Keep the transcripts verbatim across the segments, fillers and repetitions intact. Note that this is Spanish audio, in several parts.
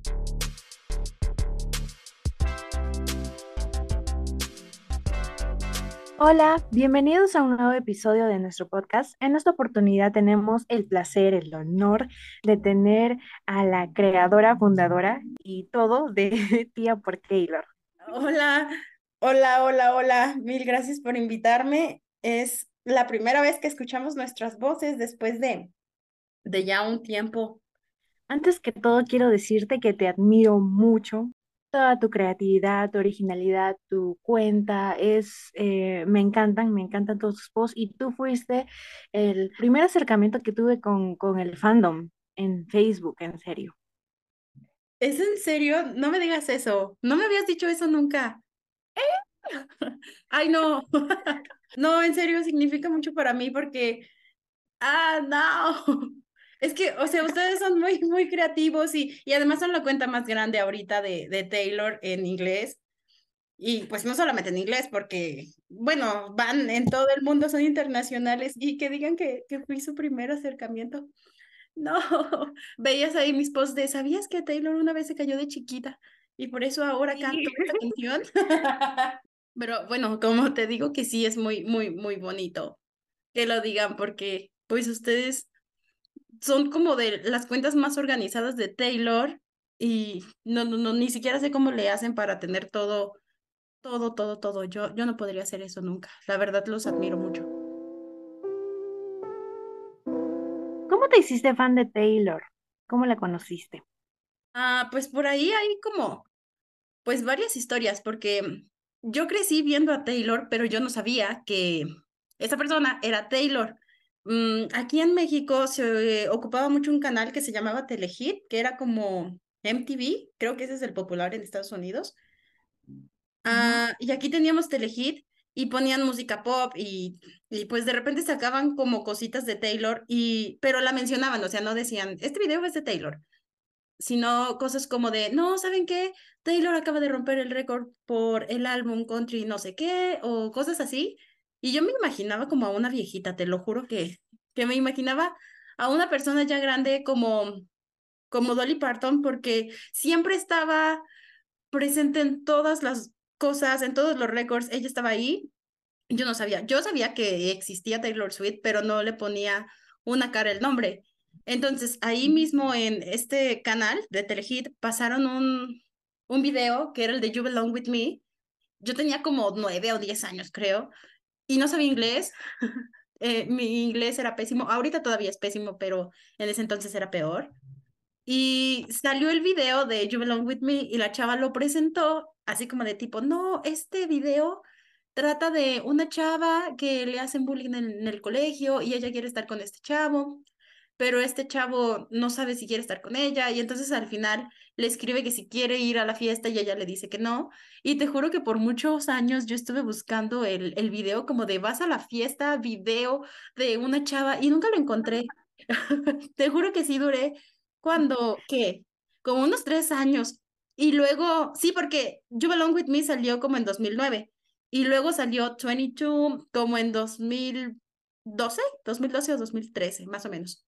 Hola, bienvenidos a un nuevo episodio de nuestro podcast. En esta oportunidad tenemos el placer, el honor de tener a la creadora, fundadora y todo de Tía por Taylor. Hola, hola, hola, hola. Mil gracias por invitarme. Es la primera vez que escuchamos nuestras voces después de, de ya un tiempo. Antes que todo, quiero decirte que te admiro mucho. Toda tu creatividad, tu originalidad, tu cuenta, es, eh, me encantan, me encantan todos tus posts. Y tú fuiste el primer acercamiento que tuve con, con el fandom en Facebook, en serio. ¿Es en serio? No me digas eso. No me habías dicho eso nunca. Ay, no. No, en serio, significa mucho para mí porque, ah, no. Es que, o sea, ustedes son muy, muy creativos y, y además son la cuenta más grande ahorita de, de Taylor en inglés. Y pues no solamente en inglés, porque, bueno, van en todo el mundo, son internacionales y que digan que, que fui su primer acercamiento. No, veías ahí mis posts de, ¿sabías que Taylor una vez se cayó de chiquita y por eso ahora Sí. canto esta canción? Pero bueno, como te digo que sí es muy, muy, muy bonito que lo digan porque pues ustedes son como de las cuentas más organizadas de Taylor y no, no, no, ni siquiera sé cómo le hacen para tener todo todo, todo, todo. Yo, yo no podría hacer eso nunca. La verdad los admiro mucho. ¿Cómo te hiciste fan de Taylor? ¿Cómo la conociste? Ah, pues por ahí hay como, pues varias historias, porque yo crecí viendo a Taylor, pero yo no sabía que esa persona era Taylor. Mm, aquí en México se eh, ocupaba mucho un canal que se llamaba Telehit, que era como M T V, creo que ese es el popular en Estados Unidos. Ujú. Ah, y aquí teníamos Telehit y ponían música pop y, y pues de repente sacaban como cositas de Taylor y pero la mencionaban, o sea, no decían, este video es de Taylor, sino cosas como de, no, ¿saben qué? Taylor acaba de romper el récord por el álbum Country no sé qué o cosas así. Y yo me imaginaba como a una viejita, te lo juro que que me imaginaba a una persona ya grande como como Dolly Parton porque siempre estaba presente en todas las cosas, en todos los récords, ella estaba ahí. Yo no sabía, yo sabía que existía Taylor Swift, pero no le ponía una cara el nombre. Entonces, ahí mismo en este canal de Telehit pasaron un, un video que era el de You Belong With Me. Yo tenía como nueve o diez años, creo, y no sabía inglés. Eh, mi inglés era pésimo, ahorita todavía es pésimo, pero en ese entonces era peor. Y salió el video de You Belong With Me y la chava lo presentó así como de tipo, no, este video trata de una chava que le hacen bullying en, en el colegio y ella quiere estar con este chavo, pero este chavo no sabe si quiere estar con ella y entonces al final le escribe que si quiere ir a la fiesta y ella le dice que no. Y te juro que por muchos años yo estuve buscando el, el video como de vas a la fiesta, video de una chava y nunca lo encontré. Te juro que sí duré cuando, ¿qué? Como unos tres años. Y luego, sí, porque You Belong With Me salió como en dos mil nueve y luego salió veintidós como en dos mil doce, dos mil doce o dos mil trece, más o menos.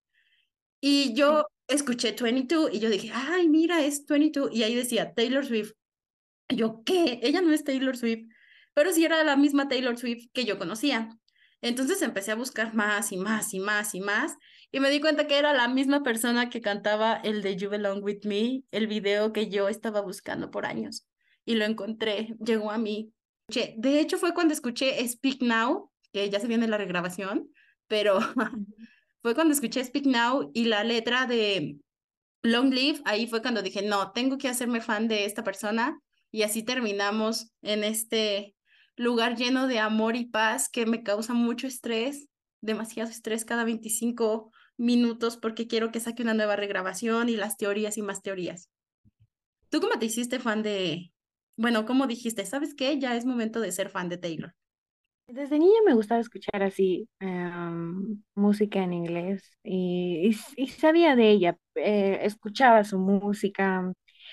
Y Sí. yo escuché veintidós y yo dije, ay, mira, es veintidós. Y ahí decía Taylor Swift. Y yo, ¿qué? Ella no es Taylor Swift, pero sí era la misma Taylor Swift que yo conocía. Entonces empecé a buscar más y más y más y más y me di cuenta que era la misma persona que cantaba el de You Belong With Me, el video que yo estaba buscando por años. Y lo encontré, llegó a mí. Che, de hecho fue cuando escuché Speak Now, que ya se viene la regrabación, pero Ujú. fue cuando escuché Speak Now y la letra de Long Live, ahí fue cuando dije, no, tengo que hacerme fan de esta persona y así terminamos en este lugar lleno de amor y paz que me causa mucho estrés, demasiado estrés cada veinticinco minutos porque quiero que saque una nueva regrabación y las teorías y más teorías. ¿Tú cómo te hiciste fan de, bueno, cómo dijiste, ¿sabes qué? Ya es momento de ser fan de Taylor. Desde niña me gustaba escuchar así em, música en inglés y, y s- y sabía de ella, eh, escuchaba su música,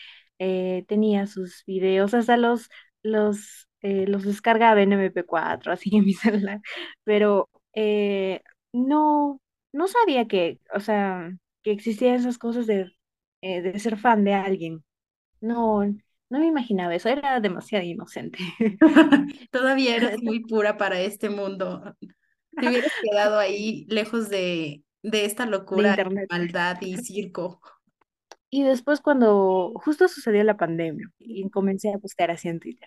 eh, tenía sus videos, hasta los, los, eh, los descargaba en M P cuatro, así en mi celular, pero eh, no, no sabía que, o sea, que existían esas cosas de, eh, de ser fan de alguien. No, no me imaginaba eso, era demasiado inocente Todavía eres muy pura para este mundo. Te hubieras quedado ahí lejos de, de esta de locura, internet. maldad y circo. Y después cuando justo sucedió la pandemia y comencé a buscar así en Twitter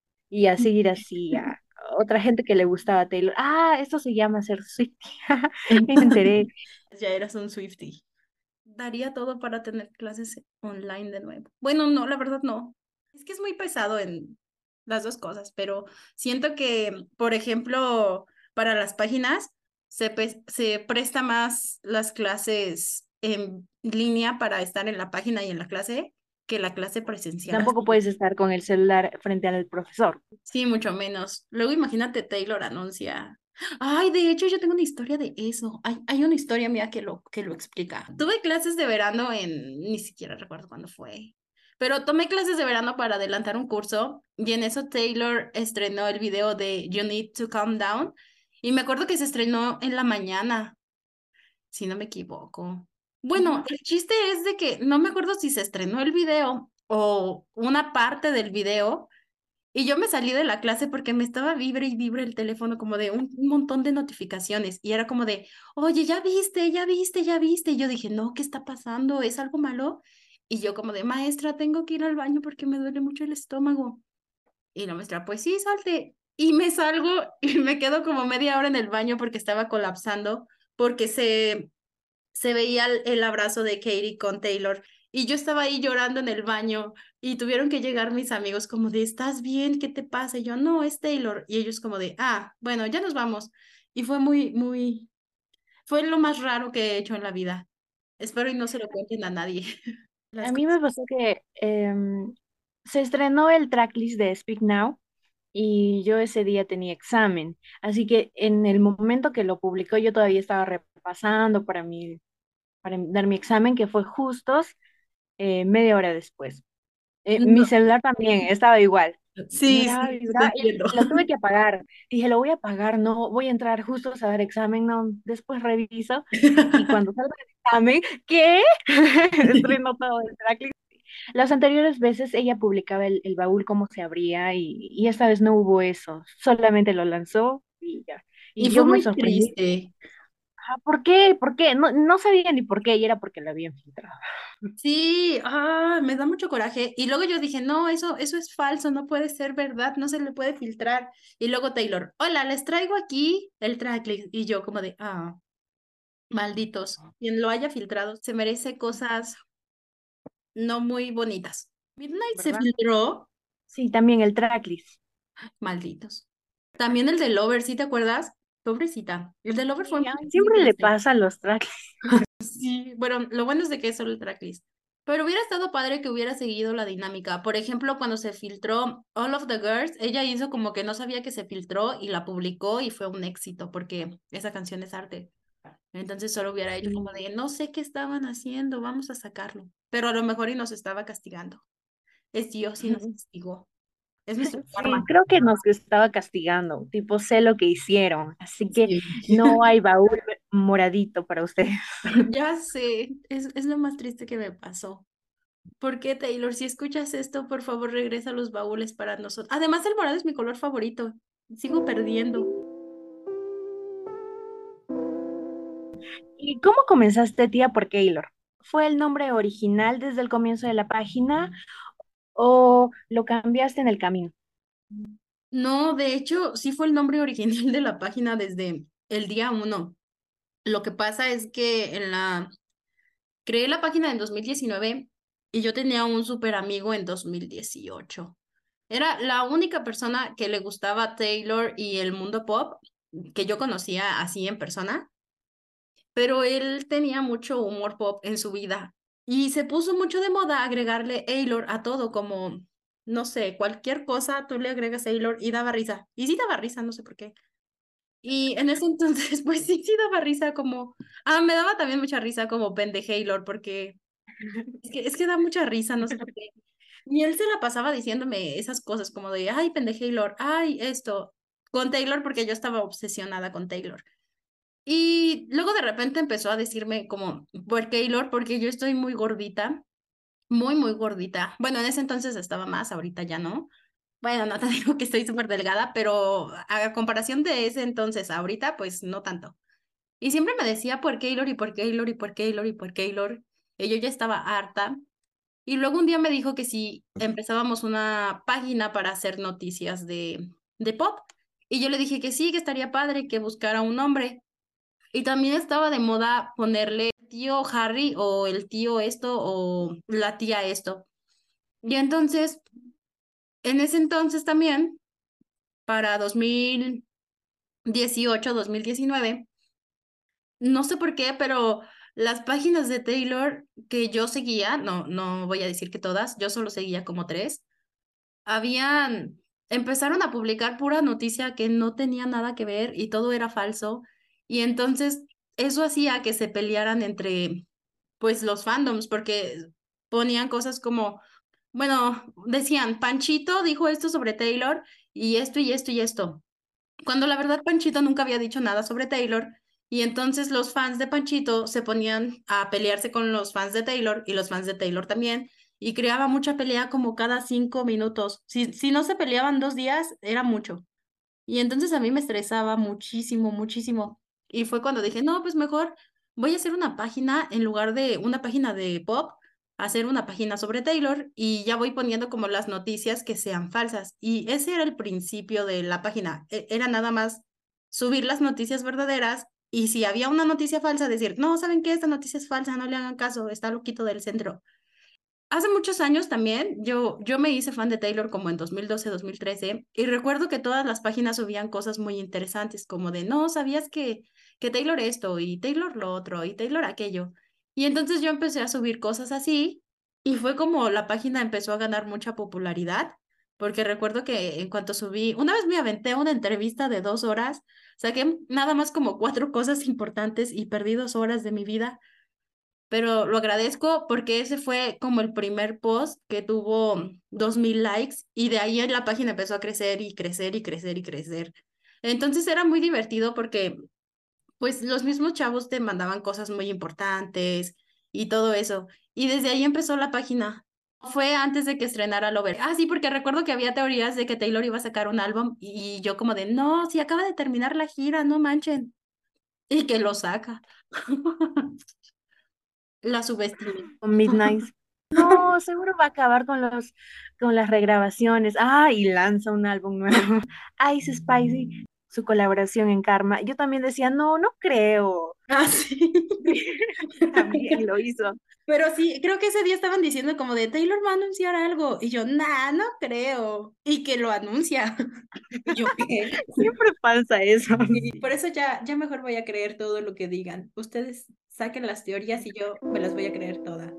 y a seguir así a otra gente que le gustaba Taylor. Ah, esto se llama ser Swiftie. Y me enteré. Ya eras un Swiftie. Daría todo para tener clases online de nuevo. Bueno, no, la verdad no. Es que es muy pesado en las dos cosas, pero siento que, por ejemplo, para las páginas se, pe- se presta más las clases en línea para estar en la página y en la clase que la clase presencial Tampoco así. puedes estar con el celular frente al profesor. Sí, mucho menos. Luego imagínate Taylor anuncia. Ay, de hecho, yo tengo una historia de eso. Hay, hay una historia mía que lo, que lo explica. Tuve clases de verano en, ni siquiera recuerdo cuándo fue, pero tomé clases de verano para adelantar un curso y en eso Taylor estrenó el video de You Need to Calm Down y me acuerdo que se estrenó en la mañana, si no me equivoco. Bueno, Ujú. el chiste es de que no me acuerdo si se estrenó el video o una parte del video y yo me salí de la clase porque me estaba vibre y vibre el teléfono como de un, un montón de notificaciones y era como de, oye, ya viste, ya viste, ya viste. Y yo dije, no, ¿qué está pasando? ¿Es algo malo? Y yo como de, maestra, tengo que ir al baño porque me duele mucho el estómago. Y la maestra, pues sí, salte. Y me salgo y me quedo como media hora en el baño porque estaba colapsando, porque se se veía el, el abrazo de Katie con Taylor y yo estaba ahí llorando en el baño y tuvieron que llegar mis amigos como de, ¿estás bien? ¿Qué te pasa? Y yo, no, es Taylor. Y ellos como de, ah, bueno, ya nos vamos. Y fue muy, muy, fue lo más raro que he hecho en la vida. Espero y no se lo cuenten a nadie. Las A mí me cosas. pasó que em, se estrenó el tracklist de Speak Now y yo ese día tenía examen. Así que en el momento que lo publicó yo todavía estaba repasando para mi, para dar mi examen, que fue justos eh, media hora después. Eh, mi No, celular también estaba igual. sí, Vibraba, sí, te vibraba entiendo. y lo tuve que apagar. Dije, lo voy a apagar, no, voy a entrar justo a dar examen, no, después reviso. Y cuando salga el examen, ¿qué? Estreno todo el tracklist. Las anteriores veces ella publicaba el, el baúl cómo se abría y, y esta vez no hubo eso, solamente lo lanzó y ya. Y Y fue yo me muy sorprendí. triste. Ah, ¿por qué? ¿Por qué? No, no sabía ni por qué y era porque lo habían filtrado. Sí, ah, me da mucho coraje. Y luego yo dije, no, eso, eso es falso, no puede ser verdad, no se le puede filtrar. Y luego Taylor, hola, les traigo aquí el tracklist. Y yo como de, ah, malditos. Quien lo haya filtrado se merece cosas no muy bonitas. Midnight se ¿Verdad? filtró, Sí, también el tracklist. malditos. También el de Lover, ¿sí te acuerdas? Pobrecita. El de Lover fue Sí, muy, ay, muy siempre le triste. pasa a los tracklists. Sí, bueno, lo bueno es de que es solo el tracklist. Pero hubiera estado padre que hubiera seguido la dinámica. Por ejemplo, cuando se filtró All of the Girls, ella hizo como que no sabía que se filtró y la publicó y fue un éxito porque esa canción es arte. Entonces solo hubiera hecho como Sí, de, no sé qué estaban haciendo, vamos a sacarlo. Pero a lo mejor y nos estaba castigando. Es Dios y nos castigó. Es nuestro sí, karma. creo que nos estaba castigando, tipo, sé lo que hicieron, así que Sí. no hay baúl moradito para ustedes. Ya sé, es, es lo más triste que me pasó. ¿Por qué, Taylor? Si escuchas esto, por favor, regresa los baúles para nosotros. Además, el morado es mi color favorito. Sigo perdiendo. ¿Y cómo comenzaste Tía por Keylor? ¿Fue el nombre original desde el comienzo de la página o lo cambiaste en el camino? No, de hecho, sí fue el nombre original de la página desde el día uno. Lo que pasa es que en la creé la página en dos mil diecinueve y yo tenía un súper amigo en dos mil dieciocho. Era la única persona que le gustaba Taylor y el mundo pop que yo conocía así en persona, pero él tenía mucho humor pop en su vida y se puso mucho de moda agregarle Taylor a todo, como, no sé, cualquier cosa tú le agregas Taylor y daba risa. Y sí daba risa, no sé por qué. Y en ese entonces, pues sí, sí daba risa como, ah, me daba también mucha risa como Pendejaylor, porque es que, es que da mucha risa, no sé por qué. Y él se la pasaba diciéndome esas cosas como de, ay, Pendejaylor, ay, esto, con Taylor, porque yo estaba obsesionada con Taylor. Y luego de repente empezó a decirme como, ¿por Taylor? Porque yo estoy muy gordita muy, muy gordita. Bueno, en ese entonces estaba más, ahorita ya no. Bueno, no te digo que estoy súper delgada, pero a comparación de ese entonces, ahorita, pues no tanto. Y siempre me decía por Keylor y por Keylor y por Keylor y por Keylor. Y yo ya estaba harta. Y luego un día me dijo que si empezábamos una página para hacer noticias de, de pop. Y yo le dije que sí, que estaría padre que buscara un nombre. Y también estaba de moda ponerle tío Harry o el tío esto o la tía esto. Y entonces, en ese entonces también, para dos mil dieciocho, dos mil diecinueve, no sé por qué, pero las páginas de Taylor que yo seguía, no, no voy a decir que todas, yo solo seguía como tres, habían, empezaron a publicar pura noticia que no tenía nada que ver y todo era falso. Y entonces eso hacía que se pelearan entre, pues, los fandoms, porque ponían cosas como, bueno, decían, Panchito dijo esto sobre Taylor y esto y esto y esto, cuando la verdad Panchito nunca había dicho nada sobre Taylor, y entonces los fans de Panchito se ponían a pelearse con los fans de Taylor y los fans de Taylor también, y creaba mucha pelea como cada cinco minutos. Si, si no se peleaban dos días, era mucho. Y entonces a mí me estresaba muchísimo, muchísimo. Y fue cuando dije, no, pues mejor voy a hacer una página en lugar de una página de pop, hacer una página sobre Taylor y ya voy poniendo como las noticias que sean falsas. Y ese era el principio de la página. E- Era nada más subir las noticias verdaderas y si había una noticia falsa, decir, no, ¿saben qué? Esta noticia es falsa, no le hagan caso, está loquito del centro. Hace muchos años también, yo, yo me hice fan de Taylor como en dos mil doce, dos mil trece, y recuerdo que todas las páginas subían cosas muy interesantes, como de, no, ¿sabías que, que Taylor esto, y Taylor lo otro, y Taylor aquello? Y entonces yo empecé a subir cosas así, y fue como la página empezó a ganar mucha popularidad, porque recuerdo que en cuanto subí, una vez me aventé una entrevista de dos horas, saqué nada más como cuatro cosas importantes y perdí dos horas de mi vida, pero lo agradezco porque ese fue como el primer post que tuvo dos mil likes y de ahí la página empezó a crecer y crecer y crecer y crecer. Entonces era muy divertido porque pues los mismos chavos te mandaban cosas muy importantes y todo eso. Y desde ahí empezó la página. Fue antes de que estrenara Lover. Ah, sí, porque recuerdo que había teorías de que Taylor iba a sacar un álbum y yo como de, no, si acaba de terminar la gira, no manchen. Y que lo saca. La subestimé. Con Midnight. No, seguro va a acabar con los, con las regrabaciones. Ah, y lanza un álbum nuevo. Ice Spicy, su colaboración en Karma. Yo también decía, no, no creo. Ah, sí. También lo hizo. Pero sí, creo que ese día estaban diciendo como de Taylor va a anunciar algo. Y yo, nah, no creo. Y que lo anuncia. Y yo, ¿qué? Siempre pasa eso. Y por eso ya, ya mejor voy a creer todo lo que digan. Ustedes saquen las teorías y yo me las voy a creer todas.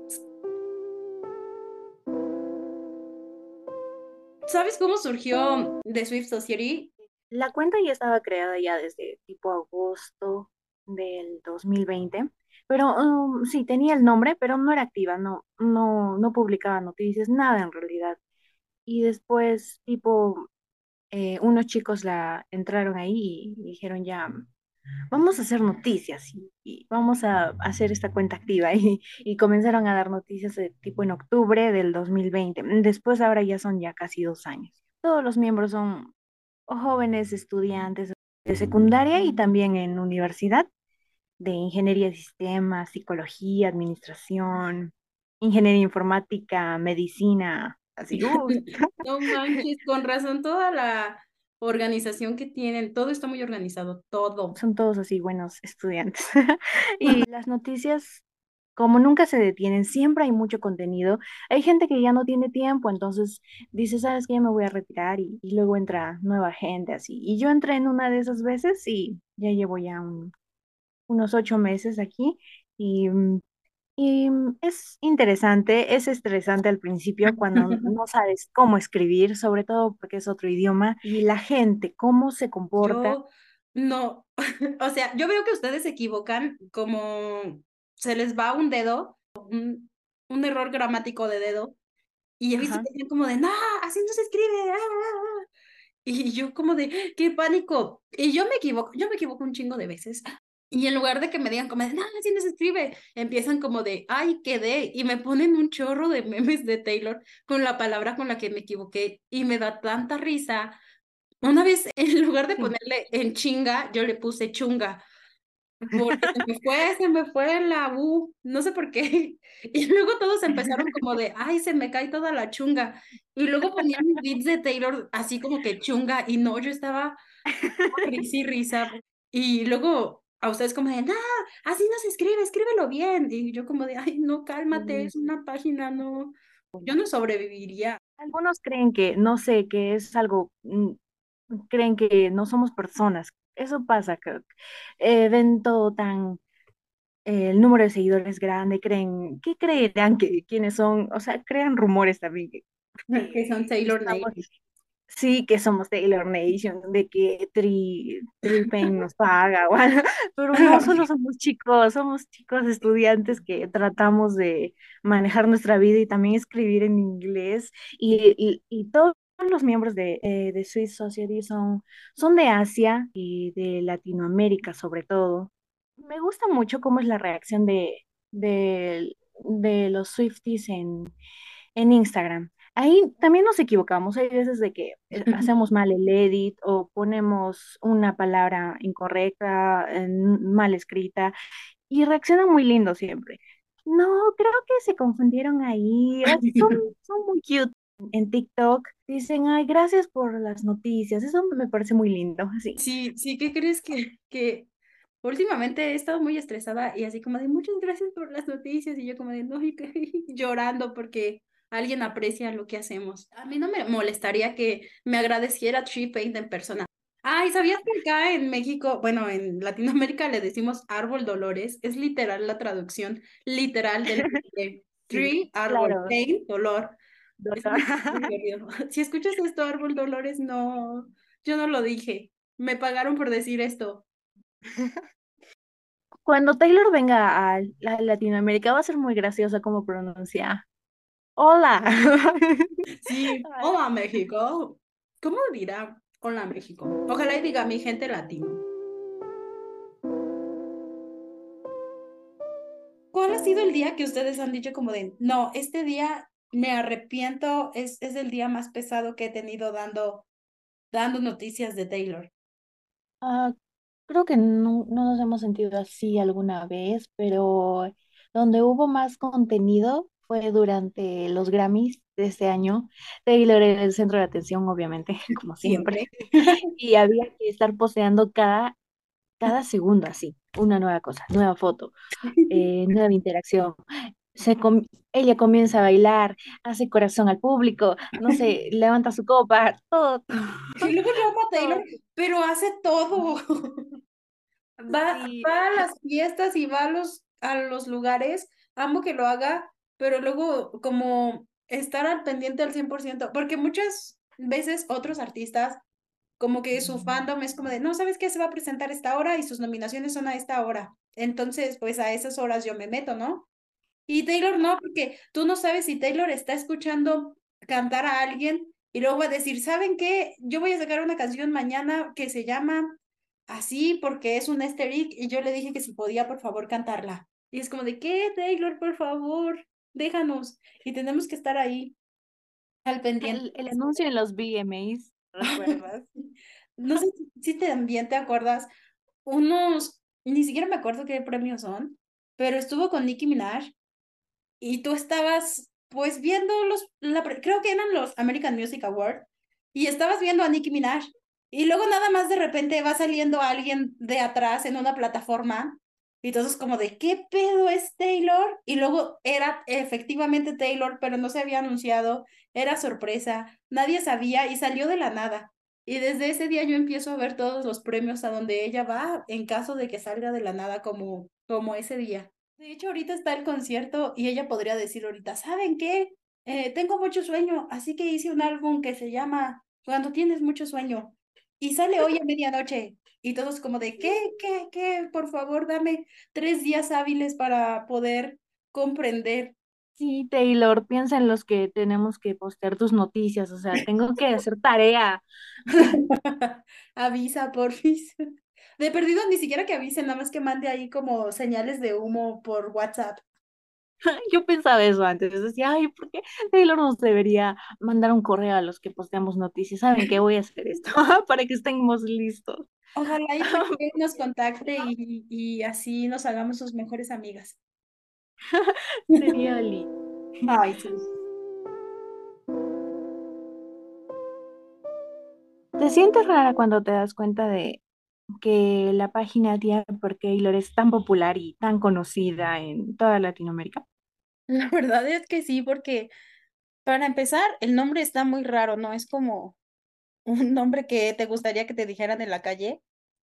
¿Sabes cómo surgió The Swift Society? La cuenta ya estaba creada ya desde tipo agosto del dos mil veinte, pero um, sí, tenía el nombre, pero no era activa, no, no, no publicaba noticias, nada en realidad. Y después, tipo, eh, unos chicos la entraron ahí y dijeron ya, vamos a hacer noticias y, y vamos a hacer esta cuenta activa. Y, y comenzaron a dar noticias de tipo en octubre del dos mil veinte. Después ahora ya son ya casi dos años. Todos los miembros son jóvenes estudiantes de secundaria y también en universidad de ingeniería de sistemas, psicología, administración, ingeniería informática, medicina, así, uh, No manches, con razón, toda la organización que tienen, todo está muy organizado, todo. son todos así buenos estudiantes. Y las noticias, como nunca se detienen, siempre hay mucho contenido. Hay gente que ya no tiene tiempo, entonces dice, ¿sabes qué? Ya me voy a retirar y, y luego entra nueva gente así. Y yo entré en una de esas veces y ya llevo ya un- unos ocho meses aquí y, mm, y mm, es interesante, es estresante al principio cuando no sabes cómo escribir, sobre todo porque es otro idioma y la gente, cómo se comporta. Yo no, o sea, yo veo que ustedes se equivocan como se les va un dedo, un, un error gramático de dedo, y he visto Ajá. que dicen como de, no, así no se escribe. Ah, ah, ah". Y yo como de, qué pánico. Y yo me equivoco, yo me equivoco un chingo de veces. Y en lugar de que me digan como de, no, así no se escribe, empiezan como de, ay, quedé, y me ponen un chorro de memes de Taylor con la palabra con la que me equivoqué, y me da tanta risa. Una vez, en lugar de Sí. ponerle en chinga, yo le puse chunga, porque se me fue, se me fue la U, no sé por qué. Y luego todos empezaron como de, ay, se me cae toda la chunga. Y luego ponían mis beats de Taylor así como que chunga, y no, yo estaba risa y risa. Y luego a ustedes como de, no, así no se escribe, escríbelo bien. Y yo como de, ay, no, cálmate, Sí. es una página, no, yo no sobreviviría. Algunos creen que, no sé, que es algo, mm, creen que no somos personas. Eso pasa, creo. Eh, ven todo tan, eh, el número de seguidores grande, creen, ¿qué creerán que quiénes son? O sea, crean rumores también que, Que son que Taylor estamos. Nation. Sí, que somos Taylor Nation, de que Tri, Tripen nos paga, o algo, pero no solo somos chicos, somos chicos estudiantes que tratamos de manejar nuestra vida y también escribir en inglés. Y, y, y todos los miembros de, eh, de Sweet Society son, son de Asia y de Latinoamérica sobre todo. Me gusta mucho cómo es la reacción de, de, de los Swifties en en Instagram. Ahí también nos equivocamos. Hay veces de que eh, hacemos mal el edit o ponemos una palabra incorrecta, en- mal escrita y reaccionan muy lindo siempre. No, creo que se confundieron ahí. Ah, Son, son muy cute. En TikTok dicen, ay, gracias por las noticias. Eso me parece muy lindo. Sí. Sí, sí, ¿qué crees que, que últimamente he estado muy estresada y así como de muchas gracias por las noticias y yo como de no, y que- llorando porque alguien aprecia lo que hacemos. A mí no me molestaría que me agradeciera Tree Paint en persona. Ay, ¿sabías que acá en México, bueno, en Latinoamérica le decimos árbol Dolores? Es literal la traducción literal del de Sí, Tree, árbol, claro. Paint, dolor. Es Doctor. muy, muy divertido. Si escuchas esto, árbol Dolores, no, yo no lo dije. Me pagaron por decir esto. Cuando Taylor venga a, a Latinoamérica va a ser muy graciosa cómo pronuncia. Hola. Sí, hola México. ¿Cómo dirá hola México? Ojalá y diga mi gente latino. ¿Cuál ha sido el día que ustedes han dicho como de, no, este día me arrepiento, es, es el día más pesado que he tenido dando, dando noticias de Taylor? Ah, creo que no, no nos hemos sentido así alguna vez, pero donde hubo más contenido fue durante los Grammys de este año. Taylor era el centro de atención, obviamente, como siempre, Siempre. y había que estar posteando cada, cada segundo así, una nueva cosa, nueva foto, eh, nueva interacción. Se com- ella comienza a bailar, hace corazón al público, no sé, levanta su copa, todo, Y luego yo amo a Taylor, todo. pero hace todo. Va, Sí, va a las fiestas y va a los, a los lugares, amo que lo haga, pero luego como estar al pendiente al cien por ciento, porque muchas veces otros artistas, como que su fandom es como de, no, ¿sabes qué? Se va a presentar esta hora y sus nominaciones son a esta hora. Entonces, pues a esas horas yo me meto, ¿no? Y Taylor no, porque tú no sabes si Taylor está escuchando cantar a alguien y luego va a decir, ¿saben qué? Yo voy a sacar una canción mañana que se llama así porque es un easter egg y yo le dije que si podía por favor cantarla. Y es como de, ¿qué, Taylor? Por favor, déjanos. Y tenemos que estar ahí al pendiente. el, el anuncio en los V M As, ¿recuerdas? No sé si si también te acuerdas, unos, ni siquiera me acuerdo qué premios son, pero estuvo con Nicki Minaj y tú estabas pues viendo los, la, pre- creo que eran los American Music Awards, y estabas viendo a Nicki Minaj, y luego nada más de repente va saliendo alguien de atrás en una plataforma, y entonces como de, ¿qué pedo es Taylor? Y luego era efectivamente Taylor, pero no se había anunciado, era sorpresa, nadie sabía y salió de la nada. Y desde ese día yo empiezo a ver todos los premios a donde ella va en caso de que salga de la nada como, como ese día. De hecho, ahorita está el concierto y ella podría decir ahorita, ¿saben qué? Eh, tengo mucho sueño, así que hice un álbum que se llama Cuando tienes mucho sueño y sale hoy a medianoche. Y todos como de, ¿qué? ¿Qué? ¿Qué? Por favor, dame tres días hábiles para poder comprender. Sí, Taylor, piensa en los que tenemos que postear tus noticias, o sea, tengo que hacer tarea. Avisa, porfis. De perdido, ni siquiera que avisen, nada más que mande ahí como señales de humo por WhatsApp. Yo pensaba eso antes, decía, ay, ¿por qué Taylor nos debería mandar un correo a los que posteamos noticias? ¿Saben qué? Voy a hacer esto para que estemos listos. Ojalá y algún día nos contacte y, y así nos hagamos sus mejores amigas. Sería lindo. Ay, sí. ¿Te sientes rara cuando te das cuenta de que la página Tía por Taylor es tan popular y tan conocida en toda Latinoamérica? La verdad es que sí, porque para empezar, el nombre está muy raro, ¿no? Es como un nombre que te gustaría que te dijeran en la calle.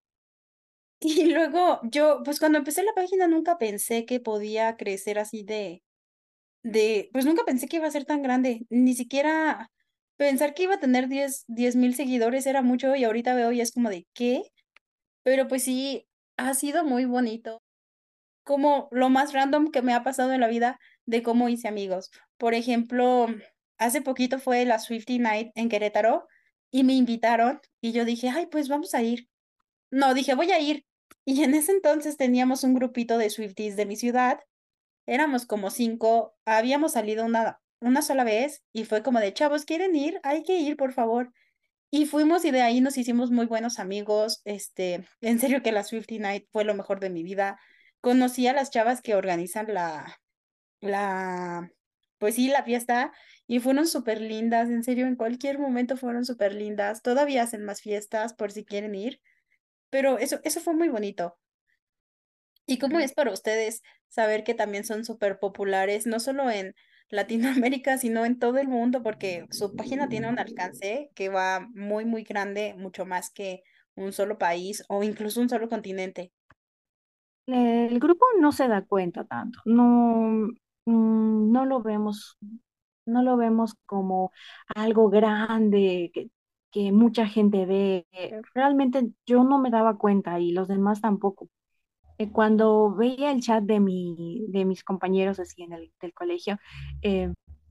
Y luego yo, pues cuando empecé la página nunca pensé que podía crecer así de, de, pues nunca pensé que iba a ser tan grande. Ni siquiera pensar que iba a tener diez diez mil seguidores era mucho y ahorita veo y es como de, ¿qué? Pero pues sí, ha sido muy bonito. Como lo más random que me ha pasado en la vida de cómo hice amigos. Por ejemplo, hace poquito fue la Swiftie Night en Querétaro y me invitaron y yo dije, ay, pues vamos a ir. No, dije, voy a ir. Y en ese entonces teníamos un grupito de Swifties de mi ciudad. Éramos como cinco, habíamos salido una, una sola vez y fue como de, chavos, ¿quieren ir? Hay que ir, por favor. Y fuimos y de ahí nos hicimos muy buenos amigos. Este, en serio que la Swiftie Night fue lo mejor de mi vida. Conocí a las chavas que organizan la, la, pues sí, la fiesta y fueron súper lindas. En serio, en cualquier momento fueron súper lindas. Todavía hacen más fiestas por si quieren ir, pero eso, eso fue muy bonito. ¿Y cómo es para ustedes saber que también son súper populares, no solo en Latinoamérica, sino en todo el mundo? Porque su página tiene un alcance que va muy, muy grande, mucho más que un solo país o incluso un solo continente. El grupo no se da cuenta tanto, no, mm, no lo vemos, no lo vemos como algo grande que, que mucha gente ve. Realmente yo no me daba cuenta y los demás tampoco. Eh, cuando veía el chat de mi, de mis compañeros así en el del colegio, eh,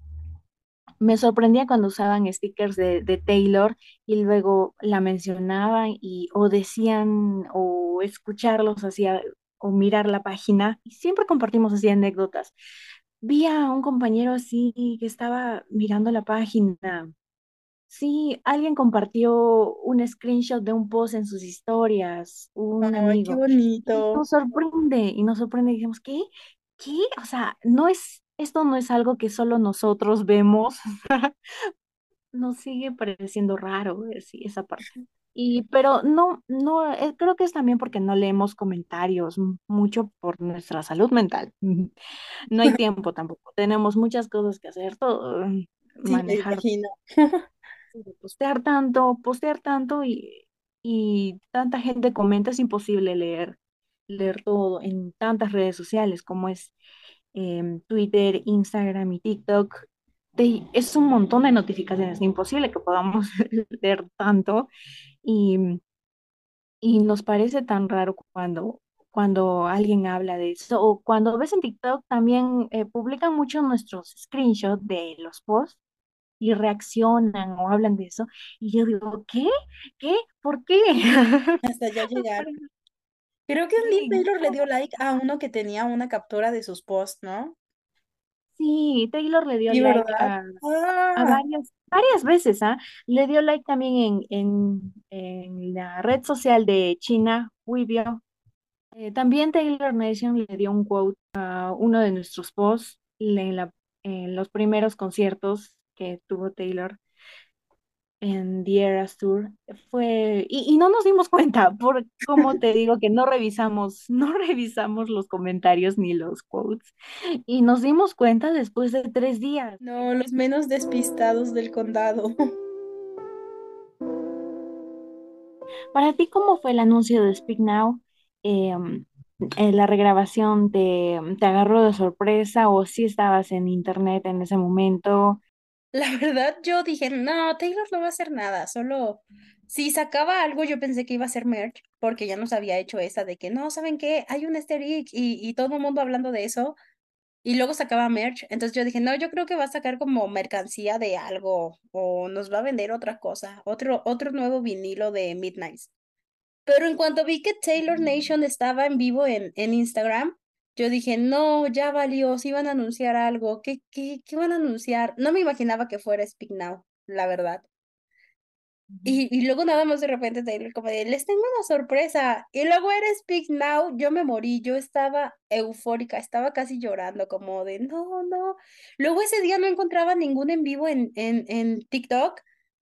me sorprendía cuando usaban stickers de, de Taylor y luego la mencionaban y o decían o escucharlos hacía o mirar la página y siempre compartimos así anécdotas. Vi a un compañero así que estaba mirando la página. Sí, alguien compartió un screenshot de un post en sus historias, un Ay, qué amigo. Y bonito. nos sorprende, y nos sorprende, y dijimos, ¿qué? ¿Qué? O sea, no es, esto no es algo que solo nosotros vemos. Nos sigue pareciendo raro, eh, sí, esa parte. Y, pero no, no, eh, creo que es también porque no leemos comentarios m- mucho por nuestra salud mental. No hay tiempo tampoco. Tenemos muchas cosas que hacer, todo, mm, Sí, me manejar, imagino. postear tanto, postear tanto y, y tanta gente comenta, es imposible leer, leer todo en tantas redes sociales como es em, Twitter, Instagram y TikTok. Te- es un montón de notificaciones, es imposible que podamos leer tanto y, y nos parece tan raro cuando, cuando alguien habla de eso o cuando ves en TikTok también eh, publican mucho nuestros screenshots de los posts y reaccionan o hablan de eso y yo digo, ¿qué? ¿Qué? ¿Por qué? Hasta ya Nos llegar. parece- Creo que Liv Sí, Taylor le dio like a uno que tenía una captura de sus posts, ¿no? sí, Taylor le dio Sí, like ¿verdad? a a Ah, varias, varias veces, ¿ah? Le dio like también en, en, en la red social de China, Weibo. Eh, también Taylor Nation le dio un quote a uno de nuestros posts en, la- en los primeros conciertos que tuvo Taylor en The Eras Tour. Fue, y, y no nos dimos cuenta, por como te digo que no revisamos, no revisamos los comentarios ni los quotes. Y nos dimos cuenta después de tres días. no, los menos despistados del condado. Para ti, ¿cómo fue el anuncio de Speak Now? Em, eh, ¿la regrabación te, te agarró de sorpresa o si estabas en internet en ese momento? La verdad, yo dije, no, Taylor no va a hacer nada, solo si sacaba algo, yo pensé que iba a ser merch, porque ya nos había hecho esa de que, no, ¿saben qué? Hay un easter egg y, y todo el mundo hablando de eso, y luego sacaba merch, entonces yo dije, no, yo creo que va a sacar como mercancía de algo, o nos va a vender otra cosa, otro, otro nuevo vinilo de Midnight. Pero en cuanto vi que Taylor Nation estaba en vivo en, en Instagram, yo dije, no, ya valió, si iban a anunciar algo, ¿qué, qué, qué iban a anunciar? No me imaginaba que fuera Speak Now, la verdad. Y, y luego nada más de repente Taylor como de, les tengo una sorpresa. Y luego era Speak Now, yo me morí, yo estaba eufórica, estaba casi llorando, como de, no, no. Luego ese día no encontraba ningún en vivo en, en, en TikTok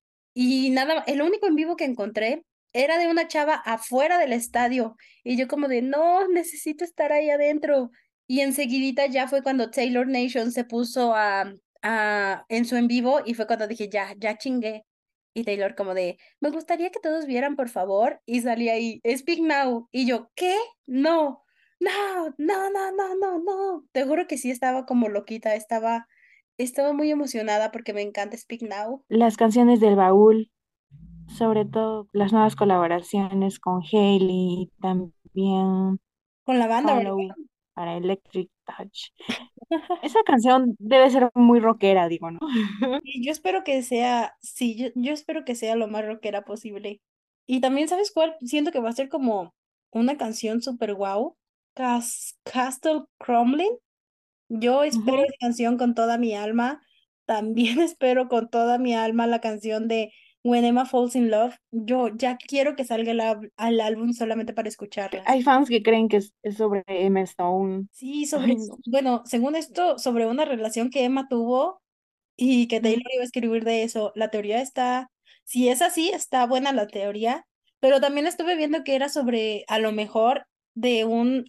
y nada, el único en vivo que encontré era de una chava afuera del estadio. Y yo como de, no, necesito estar ahí adentro. Y enseguidita ya fue cuando Taylor Nation se puso a, a, en su en vivo y fue cuando dije, ya, ya chingué. Y Taylor como de, me gustaría que todos vieran, por favor. Y salí ahí, Speak Now. Y yo, ¿qué? No, no, no, no, no, no, no. Te juro que sí estaba como loquita, estaba, estaba muy emocionada porque me encanta Speak Now. Las canciones del baúl, sobre todo las nuevas colaboraciones con Hailey y también Con la banda, ¿verdad? Hollow para Electric Touch. Esa canción debe ser muy rockera, digo, ¿no? Y yo espero que sea, sí, yo, yo espero que sea lo más rockera posible. Y también, ¿sabes cuál? Siento que va a ser como una canción super guau. Cas Castle Crumbling. Yo espero Ujú. esa canción con toda mi alma. También espero con toda mi alma la canción de When Emma Falls in Love. Yo ya quiero que salga el, al al álbum solamente para escucharlas. Hay fans que creen que es, es sobre Emma Stone. Sí, sobre, Ay, no. bueno, según esto, sobre una relación que Emma tuvo y que Taylor Ujú. iba a escribir de eso. La teoría está, si es así, está buena la teoría, pero también estuve viendo que era sobre, a lo mejor, de un,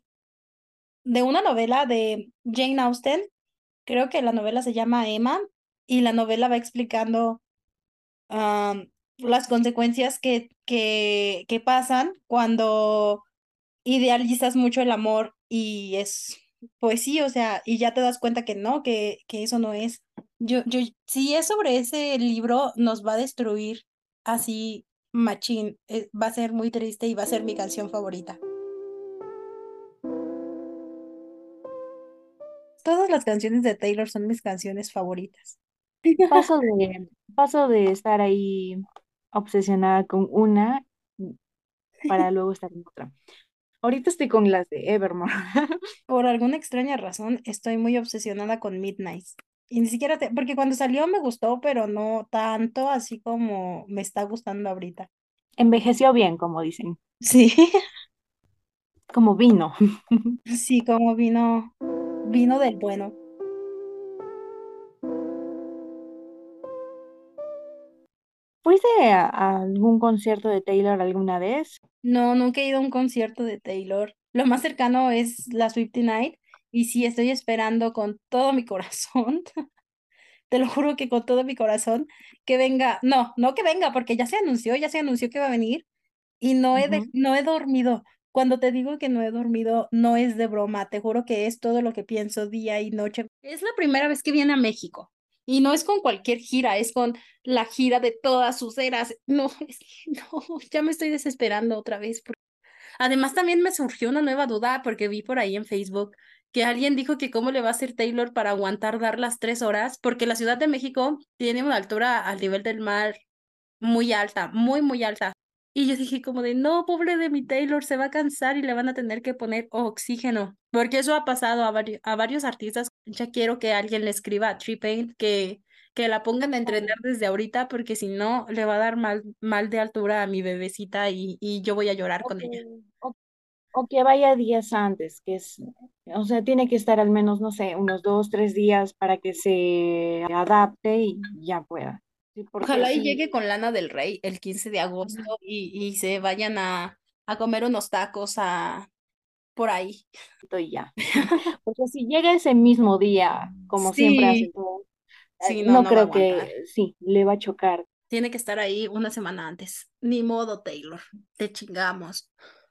de una novela de Jane Austen. Creo que la novela se llama Emma y la novela va explicando am, las consecuencias que, que, que pasan cuando idealizas mucho el amor y es, pues sí, o sea, y ya te das cuenta que no, que, que eso no es. Yo, yo, si es sobre ese libro, nos va a destruir así, machín. Eh, va a ser muy triste y va a ser mi canción favorita. Todas las canciones de Taylor son mis canciones favoritas. Paso de, paso de estar ahí obsesionada con una para luego estar en otra. Ahorita estoy con las de Evermore. Por alguna extraña razón, estoy muy obsesionada con Midnight. Y ni siquiera te, porque cuando salió me gustó, pero no tanto así como me está gustando ahorita. Envejeció bien, como dicen, Sí. como vino. Sí, como vino, vino del bueno. ¿Fuiste a, a algún concierto de Taylor alguna vez? No, nunca he ido a un concierto de Taylor. Lo más cercano es la Swiftie Night y sí, estoy esperando con todo mi corazón, te lo juro que con todo mi corazón, que venga, no, no que venga, porque ya se anunció, ya se anunció que va a venir y no he, de- Ujú. no he dormido. Cuando te digo que no he dormido, no es de broma, te juro que es todo lo que pienso día y noche. Es la primera vez que viene a México y no es con cualquier gira, es con la gira de todas sus eras. No, es que no, ya me estoy desesperando otra vez. por- Además, también me surgió una nueva duda porque vi por ahí en Facebook que alguien dijo que cómo le va a hacer Taylor para aguantar dar las tres horas, porque la Ciudad de México tiene una altura al nivel del mar muy alta, muy, muy alta. Y yo dije como de, no, pobre de mi Taylor, se va a cansar y le van a tener que poner oxígeno, porque eso ha pasado a, vari- a varios artistas. Ya quiero que alguien le escriba a Tree Paint que, que la pongan a entrenar desde ahorita, porque si no, le va a dar mal, mal de altura a mi bebecita y, y yo voy a llorar O con que, ella. o, o que vaya días antes, que es, o sea, tiene que estar al menos, no sé, unos dos, tres días para que se adapte y ya pueda. Sí, porque Ojalá y sí, llegue con Lana del Rey el quince de agosto y, y se vayan a, a comer unos tacos a, por ahí. y ya. Porque si llega ese mismo día, como siempre hace Sí, todo, eh, sí, no, no no va a creo aguantar. que sí, le va a chocar. Tiene que estar ahí una semana antes. Ni modo, Taylor. Te chingamos.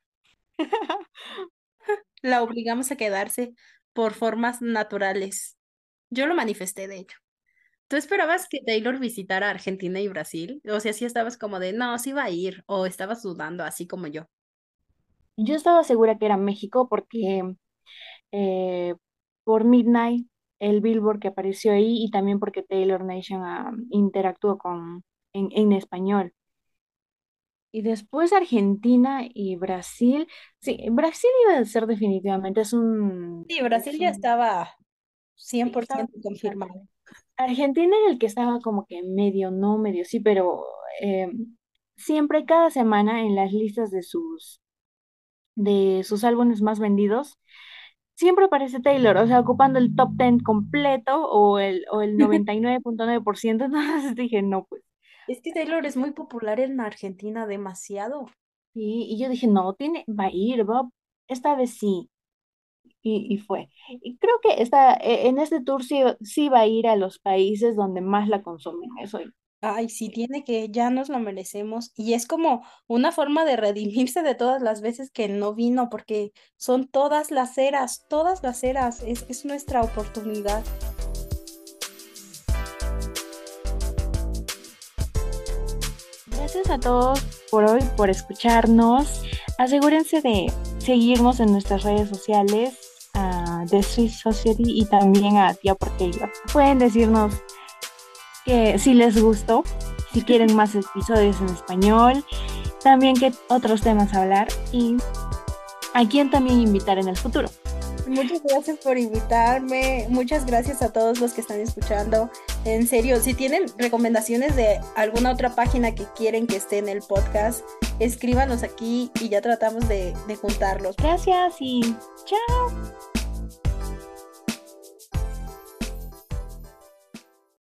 La obligamos a quedarse por formas naturales. Yo lo manifesté, de hecho. ¿Tú esperabas que Taylor visitara Argentina y Brasil? O sea, si estabas como de, no, sí va a ir, o estabas dudando, así como yo. Yo estaba segura que era México porque eh, por Midnight, el Billboard que apareció ahí y también porque Taylor Nation ah, interactuó con, en, en español. Y después Argentina y Brasil. Sí, Brasil iba a ser definitivamente, es un, Sí, Brasil es ya un, estaba cien sí, por estaba. ciento confirmado. Argentina era el que estaba como que medio, no medio, sí, pero eh, siempre cada semana en las listas de sus, de sus álbumes más vendidos, siempre aparece Taylor, o sea, ocupando el top diez completo o el, o el noventa y nueve punto nueve por ciento. Entonces dije, no, pues. Es que Taylor es muy popular en Argentina, demasiado. Sí, y yo dije, no, tiene, va a ir, va, esta vez sí. Y, y fue. Y creo que esta, e- en este tour sí, sí va a ir a los países donde más la consumen. Eso. Ay, sí, tiene que, ya nos lo merecemos. Y es como una forma de redimirse de todas las veces que no vino, porque son todas las eras, todas las eras. Es, es nuestra oportunidad. Gracias a todos por hoy, por escucharnos. Asegúrense de seguirnos en nuestras redes sociales, a The Swiss Society y también a Tía Porqueira. Pueden decirnos que si les gustó, si quieren más episodios en español, también qué otros temas hablar y a quién también invitar en el futuro. Muchas gracias por invitarme. Muchas gracias a todos los que están escuchando. En serio, si tienen recomendaciones de alguna otra página que quieren que esté en el podcast, escríbanos aquí y ya tratamos de, de juntarlos. Gracias y chao.